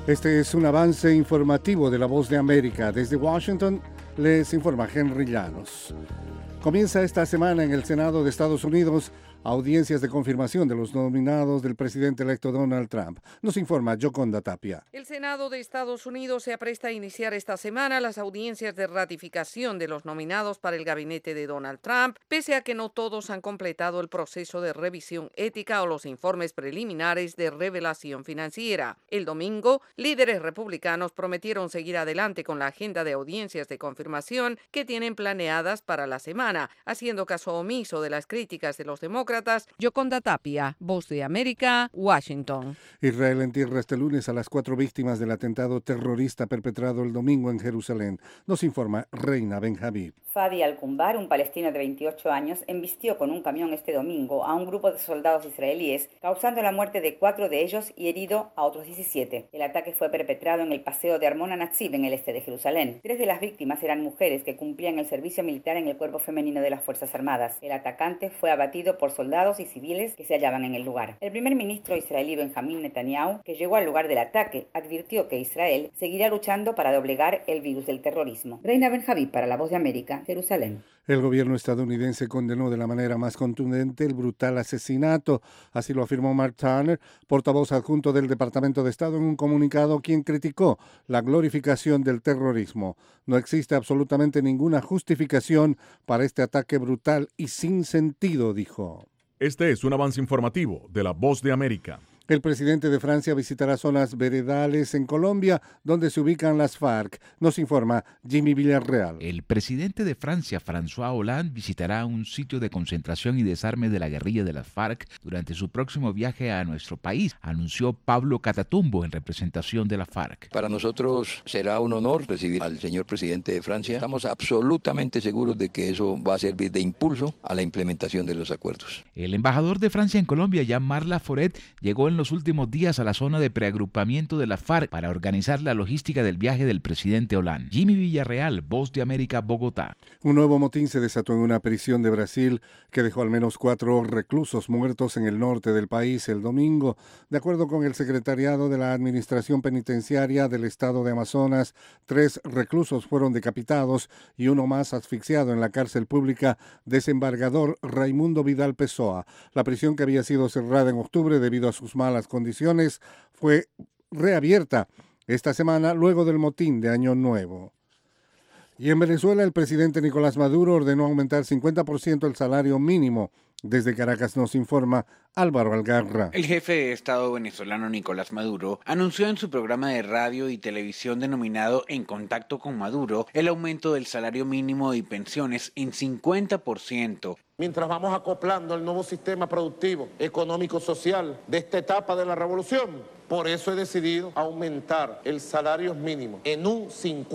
Este es un avance informativo de La Voz de América. Desde Washington les informa Henry Llanos. Comienza esta semana en el Senado de Estados Unidos audiencias de confirmación de los nominados del presidente electo Donald Trump. Nos informa Yoconda Tapia. El Senado de Estados Unidos se apresta a iniciar esta semana las audiencias de ratificación de los nominados para el gabinete de Donald Trump, pese a que no todos han completado el proceso de revisión ética o los informes preliminares de revelación financiera. El domingo, líderes republicanos prometieron seguir adelante con la agenda de audiencias de confirmación que tienen planeadas para la semana, haciendo caso omiso de las críticas de los demócratas. Yoconda Tapia, Voz de América, Washington. Israel entierra este lunes a las 4 víctimas del atentado terrorista perpetrado el domingo en Jerusalén. Nos informa Reina Benjamín. Fadi Al-Kumbar, un palestino de 28 años, embistió con un camión este domingo a un grupo de soldados israelíes, causando la muerte de 4 de ellos y herido a otros 17. El ataque fue perpetrado en el paseo de Armon HaNatzib, en el este de Jerusalén. 3 de las víctimas eran mujeres que cumplían el servicio militar en el cuerpo femenino de las Fuerzas Armadas. El atacante fue abatido por soldados y civiles que se hallaban en el lugar. El primer ministro israelí Benjamín Netanyahu, que llegó al lugar del ataque, advirtió que Israel seguirá luchando para doblegar el virus del terrorismo. Reina Benjamín para La Voz de América, Jerusalén. El gobierno estadounidense condenó de la manera más contundente el brutal asesinato. Así lo afirmó Mark Turner, portavoz adjunto del Departamento de Estado, en un comunicado, quien criticó la glorificación del terrorismo. No existe absolutamente ninguna justificación para este ataque brutal y sin sentido, dijo. Este es un avance informativo de La Voz de América. El presidente de Francia visitará zonas veredales en Colombia, donde se ubican las FARC. Nos informa Jimmy Villarreal. El presidente de Francia, François Hollande, visitará un sitio de concentración y desarme de la guerrilla de las FARC durante su próximo viaje a nuestro país, anunció Pablo Catatumbo en representación de la FARC. Para nosotros será un honor recibir al señor presidente de Francia. Estamos absolutamente seguros de que eso va a servir de impulso a la implementación de los acuerdos. El embajador de Francia en Colombia, Jean-Marc Laforet, llegó en los últimos días a la zona de preagrupamiento de la FARC para organizar la logística del viaje del presidente Hollande. Jimmy Villarreal, Voz de América, Bogotá. Un nuevo motín se desató en una prisión de Brasil que dejó al menos 4 reclusos muertos en el norte del país el domingo. De acuerdo con el secretariado de la Administración Penitenciaria del estado de Amazonas, 3 reclusos fueron decapitados y uno más asfixiado en la cárcel pública Desembargador Raimundo Vidal Pessoa. La prisión, que había sido cerrada en octubre debido a sus malas condiciones, fue reabierta esta semana luego del motín de Año Nuevo. Y en Venezuela, el presidente Nicolás Maduro ordenó aumentar 50% el salario mínimo. Desde Caracas nos informa Álvaro Algarra. El jefe de Estado venezolano Nicolás Maduro anunció en su programa de radio y televisión denominado En Contacto con Maduro el aumento del salario mínimo y pensiones en 50%. Mientras vamos acoplando el nuevo sistema productivo, económico, social de esta etapa de la revolución, por eso he decidido aumentar el salario mínimo en un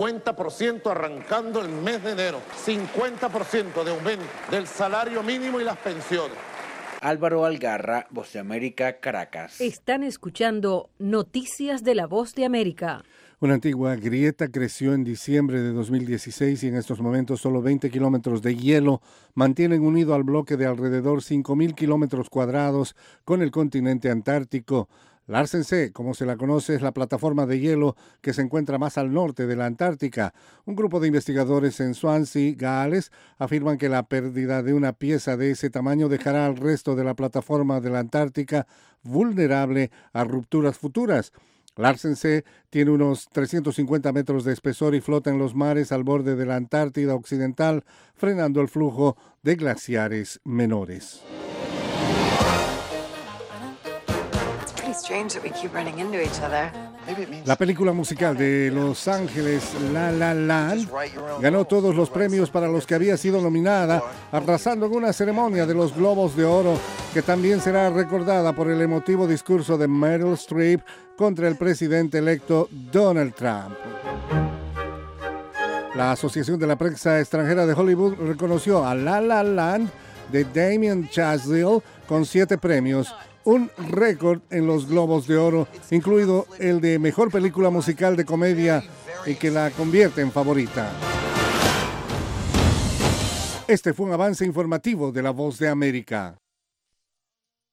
50% arrancando el mes de enero. 50% de aumento del salario mínimo y las pensiones. Álvaro Algarra, Voz de América, Caracas. Están escuchando Noticias de La Voz de América. Una antigua grieta creció en diciembre de 2016 y en estos momentos solo 20 kilómetros de hielo mantienen unido al bloque de alrededor 5.000 kilómetros cuadrados con el continente antártico. Larsen C, como se la conoce, es la plataforma de hielo que se encuentra más al norte de la Antártica. Un grupo de investigadores en Swansea, Gales, afirman que la pérdida de una pieza de ese tamaño dejará al resto de la plataforma de la Antártica vulnerable a rupturas futuras. Larsen C tiene unos 350 metros de espesor y flota en los mares al borde de la Antártida Occidental, frenando el flujo de glaciares menores. La película musical de Los Ángeles, La La Land, ganó todos los premios para los que había sido nominada, arrasando en una ceremonia de los Globos de Oro, que también será recordada por el emotivo discurso de Meryl Streep contra el presidente electo Donald Trump. La Asociación de la Prensa Extranjera de Hollywood reconoció a La La Land de Damien Chazelle con 7 premios, un récord en los Globos de Oro, incluido el de Mejor Película Musical de Comedia, y que la convierte en favorita. Este fue un avance informativo de La Voz de América.